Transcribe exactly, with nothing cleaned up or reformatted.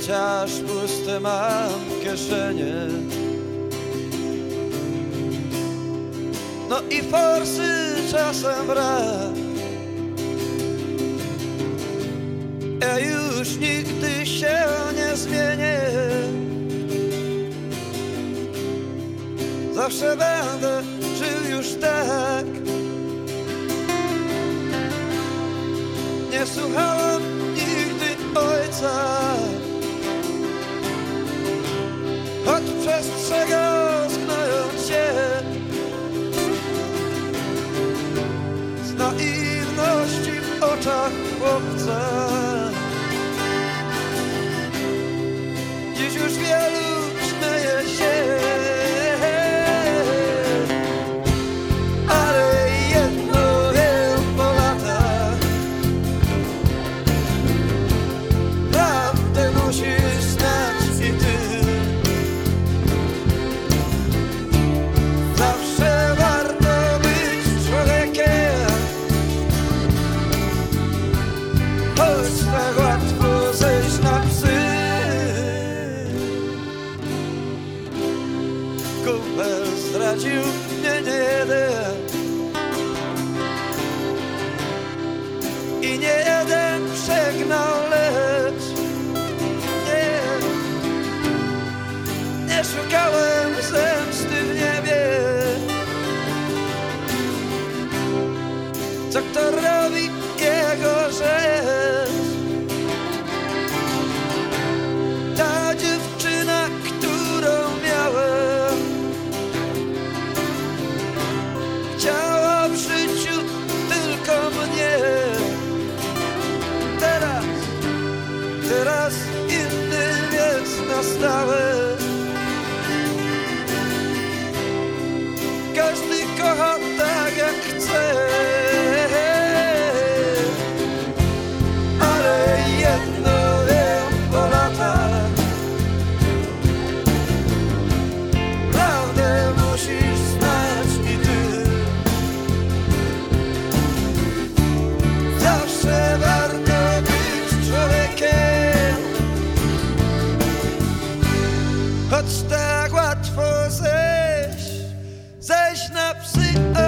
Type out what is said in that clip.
chociaż puste mam kieszenie. No i forsy czasem brak. Ja już nigdy się nie zmienię. Zawsze będę żył już tak. Nie słuchałem nigdy ojca, choć przestrzegał, znając się z naiwności w oczach chłopca. Dziś już wielu śmieje się, ale jedno wiem po latach: prawdę musisz znać i ty. Zawsze warto być człowiekiem, choć tak łatwo zejść na psy. Kumpel zdradził mnie nie jeden i nie jeden przegnał, lecz nie, nie szukałem zemsty w niebie. Co kto robi jego rzecz? Ta dziewczyna, którą miałem, chciała w życiu tylko mnie. Teraz, teraz inny jest na stałe. Każdy kocha tak jak chce, ale jedno wiem po latach: prawdę musisz znać i ty. Zawsze warto być człowiekiem, choć tak łatwo zejść, zejść na psy.